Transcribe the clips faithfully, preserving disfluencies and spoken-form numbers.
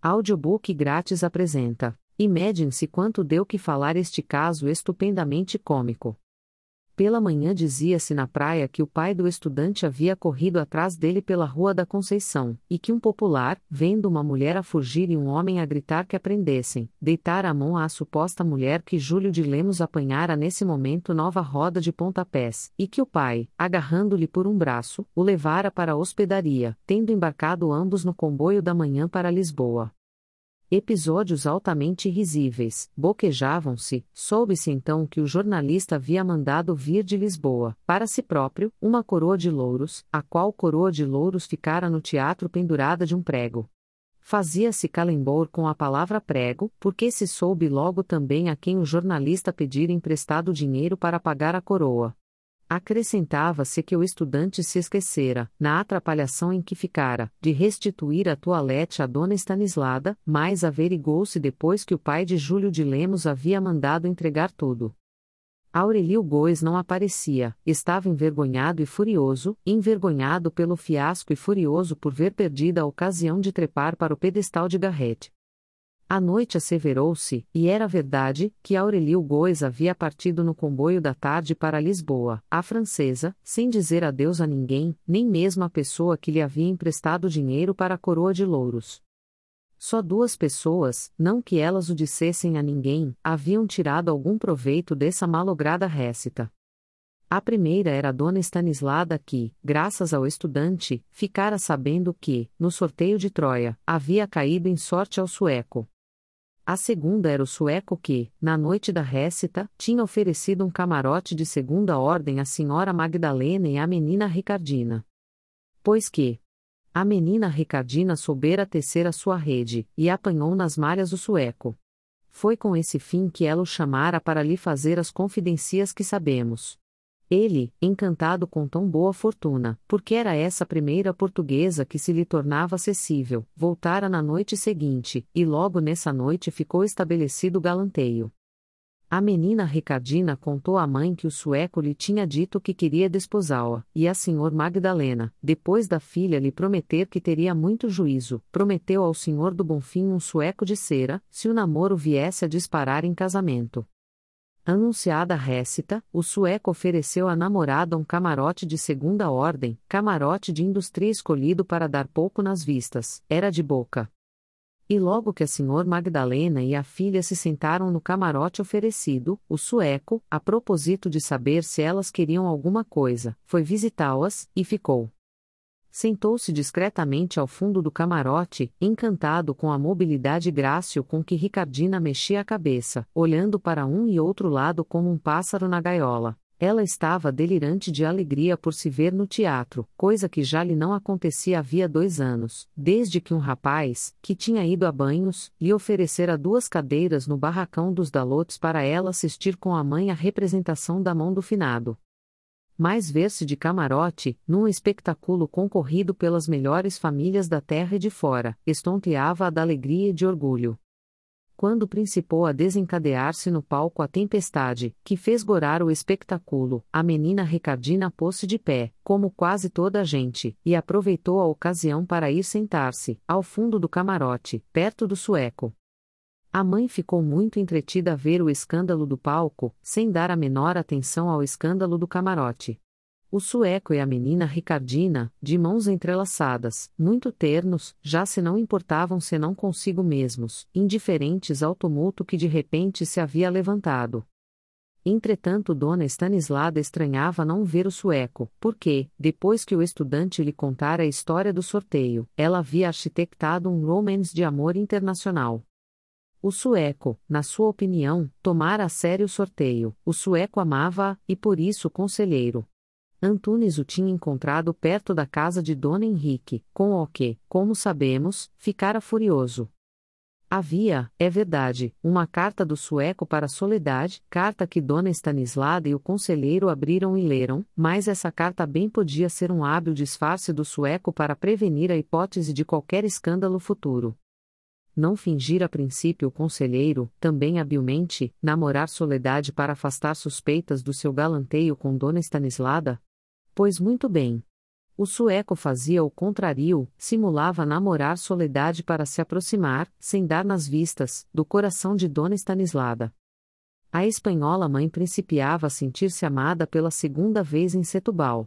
Audiobook grátis apresenta. Imagine-se quanto deu que falar este caso estupendamente cômico. Pela manhã dizia-se na praia que o pai do estudante havia corrido atrás dele pela Rua da Conceição, e que um popular, vendo uma mulher a fugir e um homem a gritar que a prendessem, deitara a mão à suposta mulher que Júlio de Lemos apanhara nesse momento nova roda de pontapés, e que o pai, agarrando-lhe por um braço, o levara para a hospedaria, tendo embarcado ambos no comboio da manhã para Lisboa. Episódios altamente risíveis, boquejavam-se, soube-se então que o jornalista havia mandado vir de Lisboa, para si próprio, uma coroa de louros, a qual coroa de louros ficara no teatro pendurada de um prego. Fazia-se calembur com a palavra prego, porque se soube logo também a quem o jornalista pedira emprestado dinheiro para pagar a coroa. Acrescentava-se que o estudante se esquecera, na atrapalhação em que ficara, de restituir a toalete a dona Estanislada, mas averigou-se depois que o pai de Júlio de Lemos havia mandado entregar tudo. Aurelio Góes não aparecia, estava envergonhado e furioso, envergonhado pelo fiasco e furioso por ver perdida a ocasião de trepar para o pedestal de Garrett. À noite asseverou-se, e era verdade, que Aurelio Góes havia partido no comboio da tarde para Lisboa, a francesa, sem dizer adeus a ninguém, nem mesmo à pessoa que lhe havia emprestado dinheiro para a coroa de louros. Só duas pessoas, não que elas o dissessem a ninguém, haviam tirado algum proveito dessa malograda récita. A primeira era a dona Estanislada que, graças ao estudante, ficara sabendo que, no sorteio de Troia, havia caído em sorte ao sueco. A segunda era o sueco que, na noite da récita, tinha oferecido um camarote de segunda ordem à senhora Magdalena e à menina Ricardina. Pois que a menina Ricardina soubera tecer a sua rede, e apanhou nas malhas o sueco. Foi com esse fim que ela o chamara para lhe fazer as confidências que sabemos. Ele, encantado com tão boa fortuna, porque era essa a primeira portuguesa que se lhe tornava acessível, voltara na noite seguinte, e logo nessa noite ficou estabelecido o galanteio. A menina Ricardina contou à mãe que o sueco lhe tinha dito que queria desposá-la, e a senhor Magdalena, depois da filha lhe prometer que teria muito juízo, prometeu ao senhor do Bonfim um sueco de cera, se o namoro viesse a disparar em casamento. Anunciada a récita, o sueco ofereceu à namorada um camarote de segunda ordem, camarote de indústria escolhido para dar pouco nas vistas, era de boca. E logo que a senhor Magdalena e a filha se sentaram no camarote oferecido, o sueco, a propósito de saber se elas queriam alguma coisa, foi visitá-las, e ficou. Sentou-se discretamente ao fundo do camarote, encantado com a mobilidade grácil com que Ricardina mexia a cabeça, olhando para um e outro lado como um pássaro na gaiola. Ela estava delirante de alegria por se ver no teatro, coisa que já lhe não acontecia havia dois anos, desde que um rapaz, que tinha ido a banhos, lhe oferecera duas cadeiras no barracão dos Dalotes para ela assistir com a mãe à representação da Mão do Finado. Mais ver-se de camarote, num espetáculo concorrido pelas melhores famílias da terra e de fora, estonteava-a da alegria e de orgulho. Quando principou a desencadear-se no palco a tempestade, que fez gorar o espetáculo, a menina Ricardina pôs-se de pé, como quase toda a gente, e aproveitou a ocasião para ir sentar-se, ao fundo do camarote, perto do sueco. A mãe ficou muito entretida a ver o escândalo do palco, sem dar a menor atenção ao escândalo do camarote. O sueco e a menina Ricardina, de mãos entrelaçadas, muito ternos, já se não importavam senão consigo mesmos, indiferentes ao tumulto que de repente se havia levantado. Entretanto dona Estanislada estranhava não ver o sueco, porque, depois que o estudante lhe contara a história do sorteio, ela havia arquitectado um romance de amor internacional. O sueco, na sua opinião, tomara a sério o sorteio, o sueco amava-a, e por isso o conselheiro Antunes o tinha encontrado perto da casa de Dona Henrique, com o que, como sabemos, ficara furioso. Havia, é verdade, uma carta do sueco para Soledade, carta que Dona Estanislada e o conselheiro abriram e leram, mas essa carta bem podia ser um hábil disfarce do sueco para prevenir a hipótese de qualquer escândalo futuro. Não fingir a princípio o conselheiro, também habilmente, namorar Soledade para afastar suspeitas do seu galanteio com Dona Estanislada? Pois muito bem. O sueco fazia o contrário, simulava namorar Soledade para se aproximar, sem dar nas vistas, do coração de Dona Estanislada. A espanhola mãe principiava a sentir-se amada pela segunda vez em Setúbal.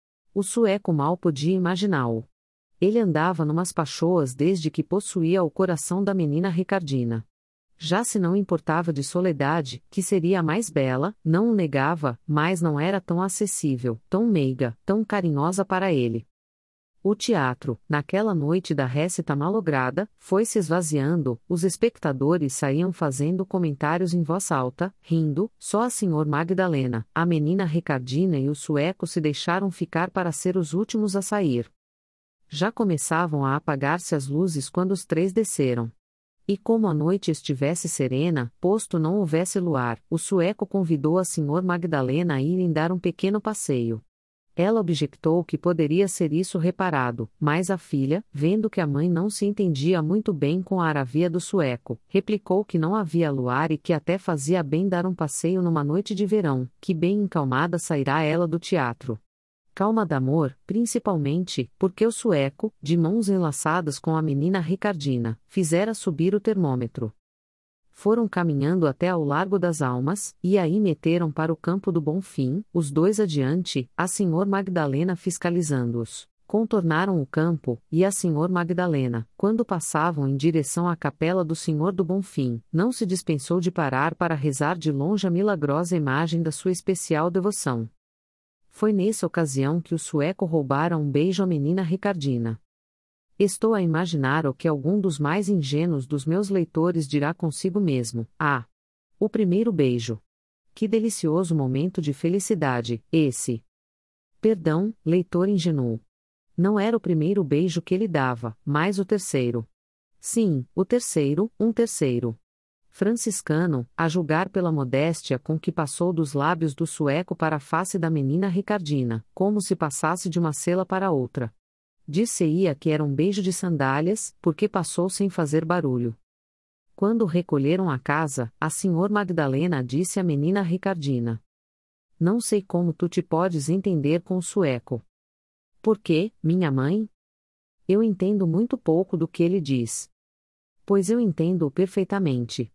O sueco mal podia imaginá-o. Ele andava numas pachoas desde que possuía o coração da menina Ricardina. Já se não importava de Soledade, que seria a mais bela, não o negava, mas não era tão acessível, tão meiga, tão carinhosa para ele. O teatro, naquela noite da récita malograda, foi se esvaziando, os espectadores saíam fazendo comentários em voz alta, rindo, só a senhor Magdalena, a menina Ricardina e o sueco se deixaram ficar para ser os últimos a sair. Já começavam a apagar-se as luzes quando os três desceram. E como a noite estivesse serena, posto não houvesse luar, o sueco convidou a senhor Magdalena a irem dar um pequeno passeio. Ela objectou que poderia ser isso reparado, mas a filha, vendo que a mãe não se entendia muito bem com a aravia do sueco, replicou que não havia luar e que até fazia bem dar um passeio numa noite de verão, que bem encalmada sairá ela do teatro. Calma d'amor, principalmente, porque o sueco, de mãos enlaçadas com a menina Ricardina, fizera subir o termômetro. Foram caminhando até ao Largo das Almas, e aí meteram para o Campo do Bonfim, os dois adiante, a senhor Magdalena fiscalizando-os. Contornaram o campo, e a senhor Magdalena, quando passavam em direção à capela do Senhor do Bonfim, não se dispensou de parar para rezar de longe a milagrosa imagem da sua especial devoção. Foi nessa ocasião que o sueco roubara um beijo à menina Ricardina. Estou a imaginar o que algum dos mais ingênuos dos meus leitores dirá consigo mesmo: ah! O primeiro beijo! Que delicioso momento de felicidade, esse! Perdão, leitor ingênuo. Não era o primeiro beijo que ele dava, mas o terceiro. Sim, o terceiro, um terceiro. Franciscano, a julgar pela modéstia com que passou dos lábios do sueco para a face da menina Ricardina, como se passasse de uma cela para outra. Dir-se-ia que era um beijo de sandálias, porque passou sem fazer barulho. Quando recolheram a casa, a senhor Magdalena disse à menina Ricardina: Não sei como tu te podes entender com o sueco. Por quê, minha mãe? Eu entendo muito pouco do que ele diz. Pois eu entendo-o perfeitamente.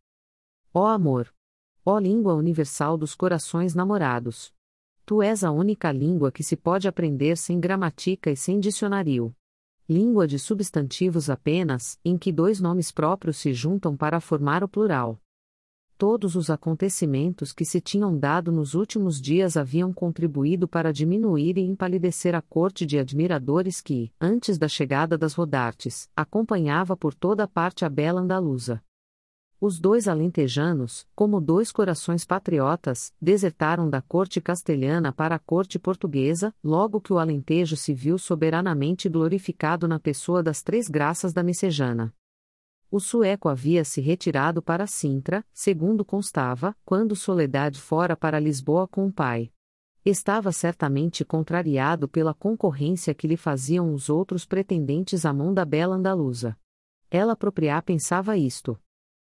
Ó amor! Ó língua universal dos corações namorados! Tu és a única língua que se pode aprender sem gramática e sem dicionário. Língua de substantivos apenas, em que dois nomes próprios se juntam para formar o plural. Todos os acontecimentos que se tinham dado nos últimos dias haviam contribuído para diminuir e empalidecer a corte de admiradores que, antes da chegada das Rodartes, acompanhava por toda parte a bela andaluza. Os dois alentejanos, como dois corações patriotas, desertaram da corte castelhana para a corte portuguesa, logo que o Alentejo se viu soberanamente glorificado na pessoa das três graças da messejana. O sueco havia se retirado para Sintra, segundo constava, quando Soledade fora para Lisboa com o pai. Estava certamente contrariado pela concorrência que lhe faziam os outros pretendentes à mão da bela andaluza. Ela própria pensava isto.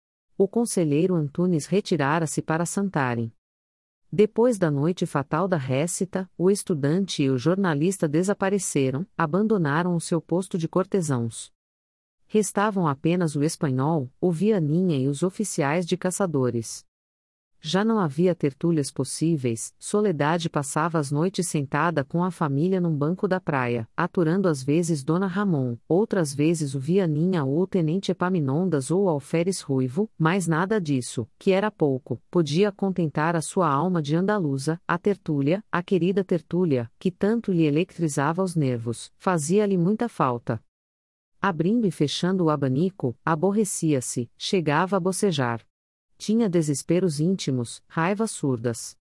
O conselheiro Antunes retirara-se para Santarém. Depois da noite fatal da récita, o estudante e o jornalista desapareceram, abandonaram o seu posto de cortesãos. Restavam apenas o espanhol, o Vianinha e os oficiais de caçadores. Já não havia tertúlias possíveis, Soledade passava as noites sentada com a família num banco da praia, aturando às vezes Dona Ramon, outras vezes o Vianinha ou o Tenente Epaminondas ou o Alferes Ruivo, mas nada disso, que era pouco, podia contentar a sua alma de andaluza, a tertúlia, a querida tertúlia, que tanto lhe eletrizava os nervos, fazia-lhe muita falta. Abrindo e fechando o abanico, aborrecia-se, chegava a bocejar. Tinha desesperos íntimos, raivas surdas.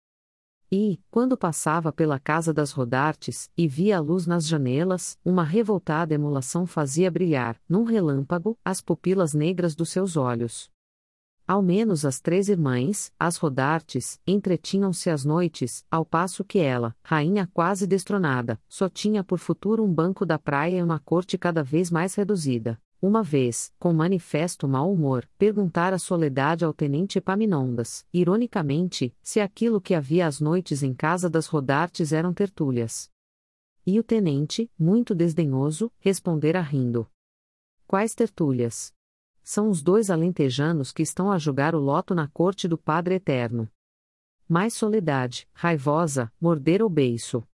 E, quando passava pela casa das Rodartes, e via a luz nas janelas, uma revoltada emulação fazia brilhar, num relâmpago, as pupilas negras dos seus olhos. Ao menos as três irmãs, as Rodartes, entretinham-se às noites, ao passo que ela, rainha quase destronada, só tinha por futuro um banco da praia e uma corte cada vez mais reduzida. Uma vez, com manifesto mau humor, perguntara a Soledade ao tenente Epaminondas, ironicamente, se aquilo que havia às noites em casa das Rodartes eram tertúlias. E o tenente, muito desdenhoso, respondera rindo: quais tertúlias? São os dois alentejanos que estão a jogar o loto na corte do Padre Eterno. Mais soledade, raivosa, morder o beiço.